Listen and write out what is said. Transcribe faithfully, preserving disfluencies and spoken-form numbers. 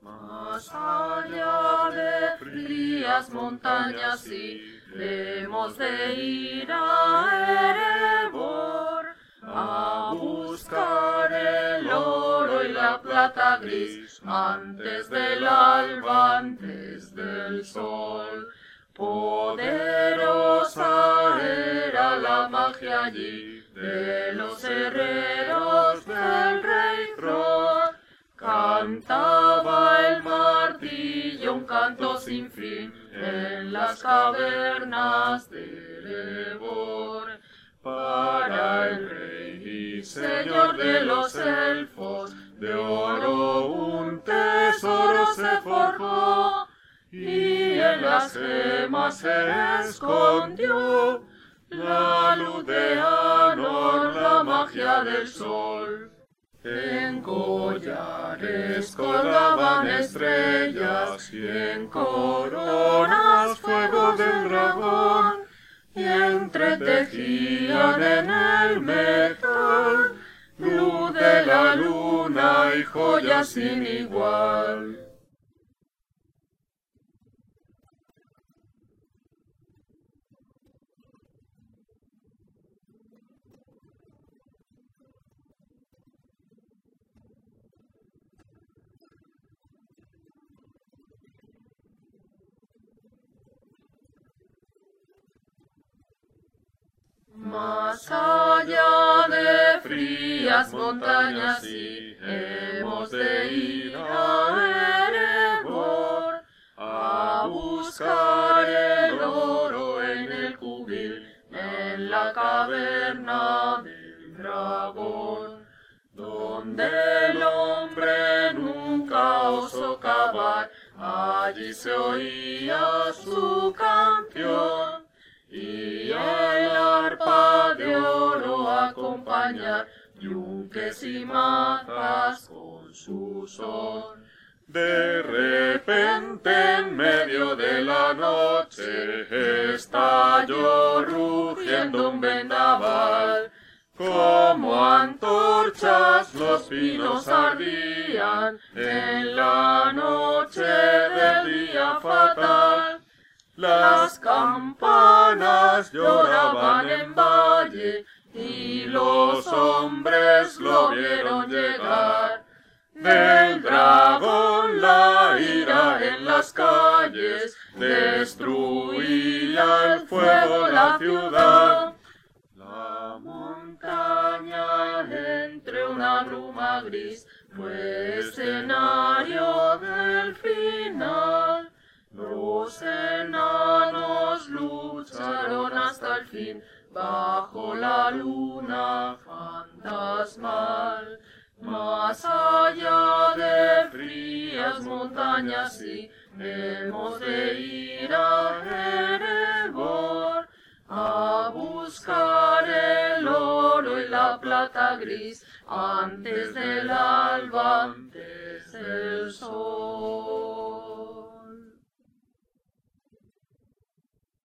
Más allá de frías montañas sí, hemos de ir a Erebor a buscar el oro y la plata gris antes del alba, antes del sol. Poderosa era la magia allí de los herreros del rey Hror. Cantaba el martillo un canto sin fin en las cavernas de Erebor. Para el rey y señor de los elfos, de oro un tesoro se forjó, y en las gemas se escondió la luz de Anor, la magia del sol. En collares colgaban estrellas y en coronas fuego del dragón, y entretejían en el metal luz de la luna y joyas sin igual. Más allá de frías montañas sí, hemos de ir a Erebor a buscar el oro en el cubil, en la caverna del dragón, donde el hombre nunca osó cavar. Allí se oía su canción y el arpa de oro acompañar, yunques y mazas con su son. De repente en medio de la noche estalló rugiendo un vendaval, como antorchas los pinos ardían en la noche del día fatal. Las campanas lloraban en valle y los hombres lo vieron llegar. Del dragón la ira en las calles destruía el fuego la ciudad. La montaña entre una bruma gris fue escenario del final. Los enanos lucharon hasta el fin bajo la luna fantasmal. Más allá de frías montañas sí, hemos de ir a Erebor a buscar el oro y la plata gris antes del alba, antes del sol.